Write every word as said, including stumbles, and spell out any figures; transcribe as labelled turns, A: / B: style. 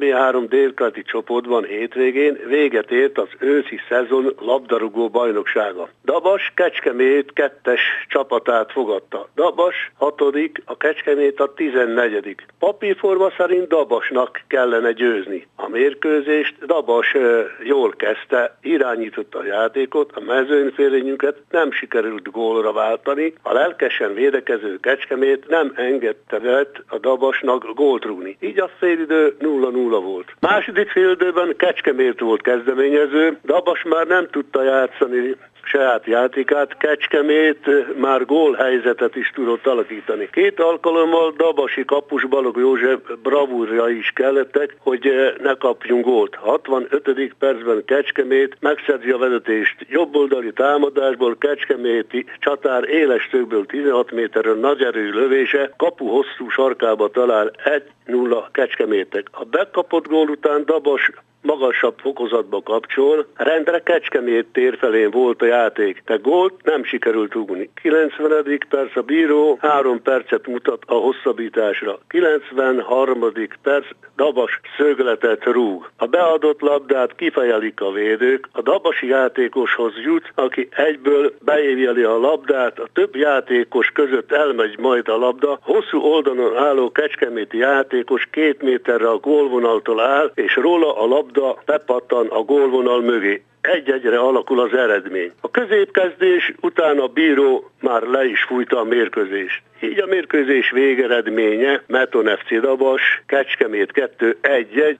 A: bé három délkeleti csoportban hétvégén véget ért az őszi szezon labdarúgó bajnoksága. Dabas Kecskemét kettes csapatát fogadta. Dabas hatodik, a Kecskemét a tizennegyedik. Papírforma szerint Dabasnak kellene győzni. A mérkőzést Dabas jól kezdte, irányította a játékot, a mezőnyfélényünket nem sikerült gólra váltani, a lelkesen védekező Kecskemét nem engedte vett a Dabasnak gólt rúgni. Így a félidő nulla nulla volt. Második félidőben Kecskemét volt kezdeményező, Dabas már nem tudta játszani saját játékát, Kecskemét már gólhelyzetet is tudott alakítani. Két alkalommal dabasi kapus Balog József bravúrja is kellettek, hogy ne kapjunk gólt. hatvanötödik percben Kecskemét megszerzi a vezetést. Jobboldali támadásból Kecskeméti csatár éles szögből tizenhat méterről nagy erő lövése kapu hosszú sarkába talál egy nulla Kecskemétek. A bekapott gól után Dabas magasabb fokozatba kapcsol, rendre Kecskemét tér felén volt a játék, de gólt nem sikerült rúgni. kilencvenedik perc a bíró három percet mutat a hosszabbításra. kilencvenharmadik perc Dabas szögletet rúg. A beadott labdát kifejelik a védők, a dabasi játékoshoz jut, aki egyből beévjeli a labdát, a több játékos között elmegy majd a labda, hosszú oldalon álló kecskeméti játékos két méterre a gólvonaltól áll, és róla a labda bepattan a gólvonal mögé. Egy-egyre alakul az eredmény. A középkezdés után a bíró már le is fújta a mérkőzést. Így a mérkőzés végeredménye Meton ef cé Dabas, Kecskemét kettő egy egy,